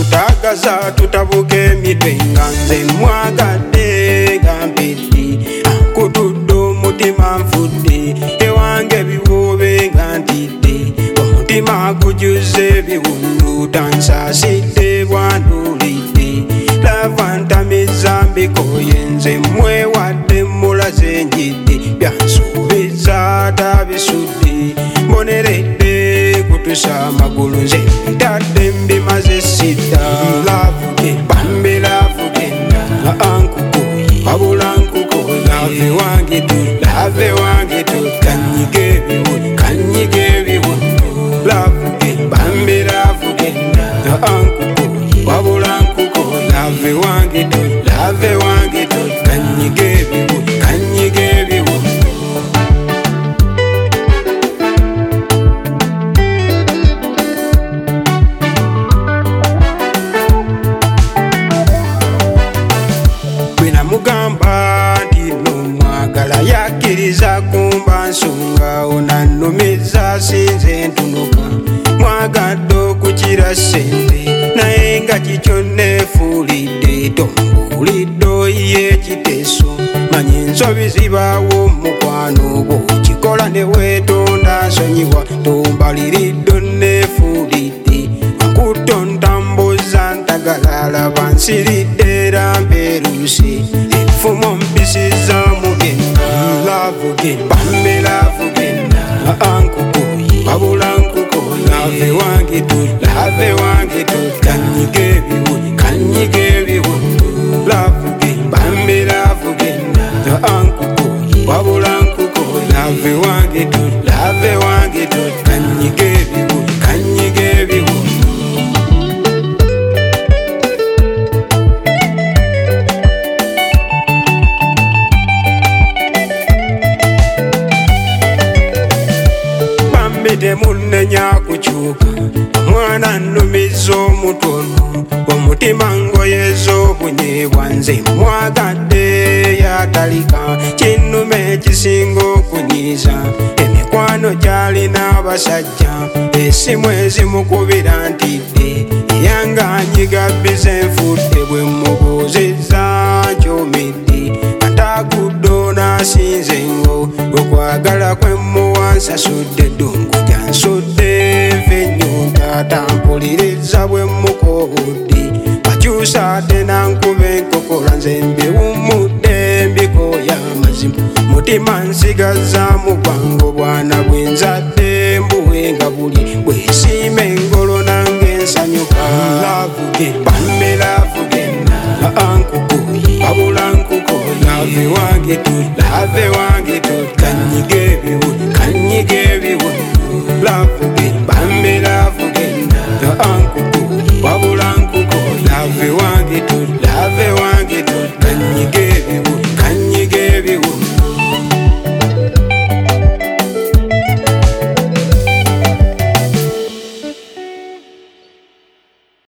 Tagaza tutabuke mitwenga nze mwagadde gampiti akutudde mutima nfudde ewange biwobe nga ntidde omutima gujuze biwundu tansaasidde bwandulidde lavantamiza mbikoye nze mwewadde mulaze njidde byansuubiza tabisudde mboneredde kutusa amagulu nze ntadde mbimaze sidda lavuge bambi lavuge ankukoye wabula nkukoye lave wange tu lave wange tu kanyiga ebiwundu lavuge bambi lavuge ankukoye wabula nkukoye lave wange tu kanyiga ebiwundu mugamba ndino mwagala yakiriza kumba nsonga onanumiza sinze ntunuka mwagadde okukira sente naye nga kikyo nefuulidde tombulidde oyiye ekiteeso manyi ensobi zibaawo mukwano gwo kikola ne weetonda nsonyiwa tombaliridde nefuulidde nkuto ntambuza ntagalalaba nsiridde era mbeeruuse ebifumo mpisiza mugenda lavuge bambi lavuge ankukoye wabula nkukoye lave wange tu kanyiga ebiwundu lavuge bambi lavuge ankukoye wabula nkukoye lave wange tu kanyiga ebiwundu temunenya kukyuka omwana nnumiza omutono omutima ngoyeza obunyebwa nze mwagadde yatalika kinnume ekisinga okunyiiza emikwano gyalina abasajja esimu ezimukubira ntidde eyanga anyiga bize nfudde bwe mubuuzizza nkyomidde ataguddo nasinze ngo okwagala kwe muwansasudde ddungu jansudde nfennyunta tampuliriza bwe mukoodde bakyusa ate nankuba enkokola nze mbiwummudde mbikoya amazima mutima nsigaza mu bwango bwana bwenzadde mbuwenga buli bwesiima engolo nange nsanyuka lavuge bambi lavuge ankukoye wabula nkukoye lave wange tu